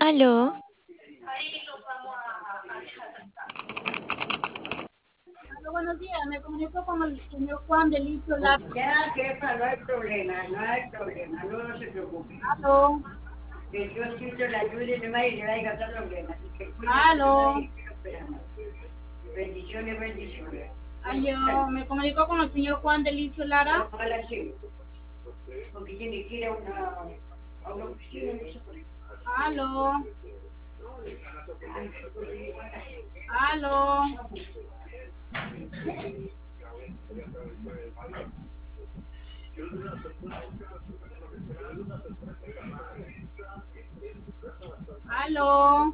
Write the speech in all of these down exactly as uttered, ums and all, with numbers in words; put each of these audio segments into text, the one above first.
Aló, Aló, buenos días, me comunico con el señor Juan de Licio Lara. Ya, jefa, no hay problema, no hay problema, no, no se preocupe. Aló, Que yo siento la ayuda y demás y le va a gastar problema. Así que cuídese, aló, y estoy esperando. Bendiciones, bendiciones. aló, me comunico con el señor Juan de Licio Lara. Ojalá sí, porque tiene que ir a una, a una oficina. No sé por qué. Aló, aló, aló,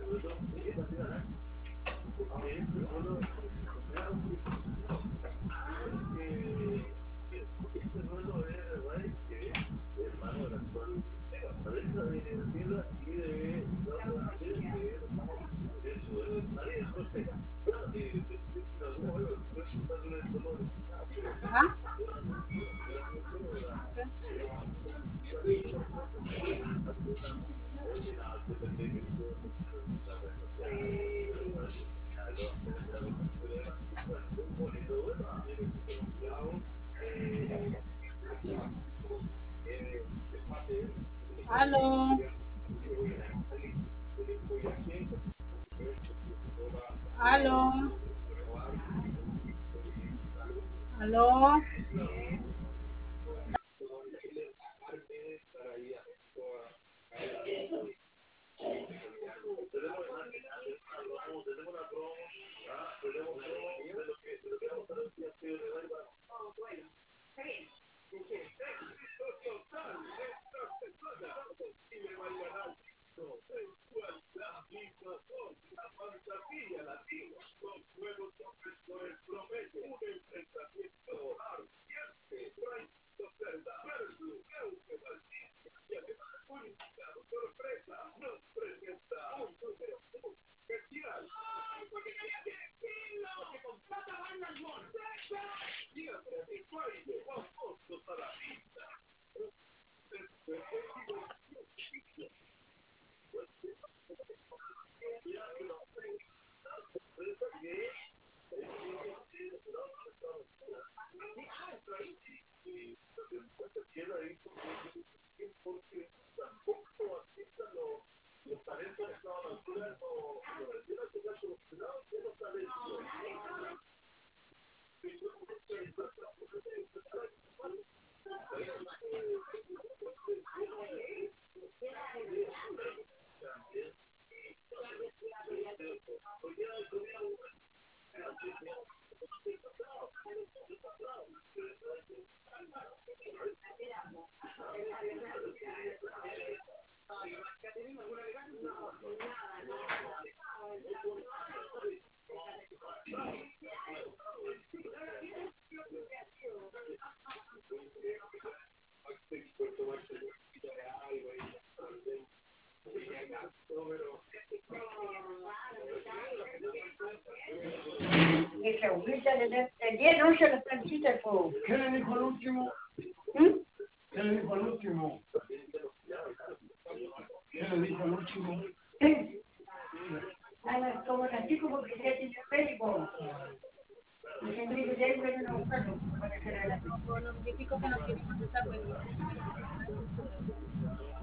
¿ah? Aló, aló, aló, Esa agüita de la ayer no se la planchita el fuego. ¿Qué le dijo al último? ¿Mm? ¿Qué le dijo al último? ¿Qué le dijo al último? Sí. Ah, como así como que ya tiene médico. Y se me dijo, ya iba a ir a buscarlo para hacer el no, no, verifico que no quiere contestar, pero